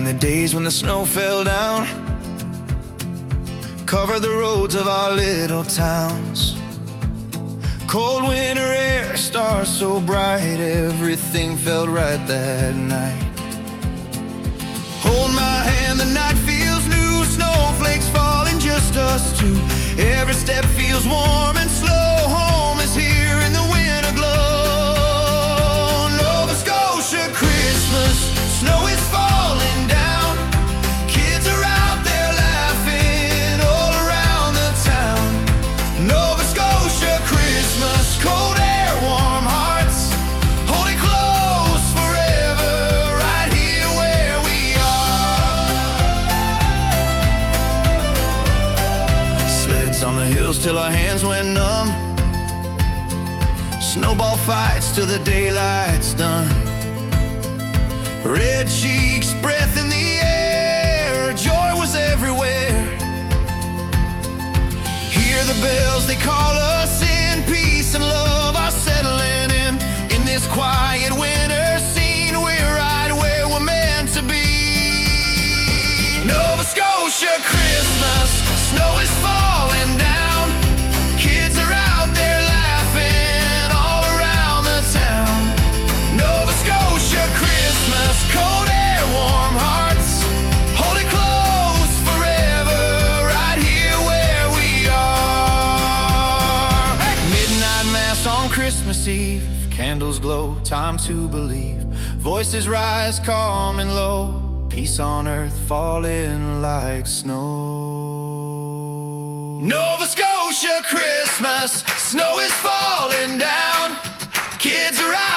the days when the snow fell down, covered the roads of our little towns. Cold winter air, stars so bright, everything felt right that night. Hold my hand, the night feels new, snowflakes falling, just us two. Every step feels warm and slow, home is here in the winter glow. Nova Scotia Christmas, snow is falling down, kids are out there laughing all around the town. Nova Scotia Christmas, cold air, warm hearts, hold it close forever, right here where we are. Sleds on the hills till our hands went numb, snowball fights till the daylight's done. Red cheeks, breath in the air, joy was everywhere. Hear the bells, they call us in, peace and love are settling in this quiet winter scene. We're right where we're meant to be. Nova Scotia Christmas, snow is falling down, kids are out there laughing all around the town. Nova Scotia Christmas, cold air, warm hearts, hold it close forever, right here where we are. Midnight mass on Christmas Eve, candles glow, time to believe. Voices rise calm and low, peace on earth falling like snow. Nova Scotia Christmas, snow is falling down, kids are out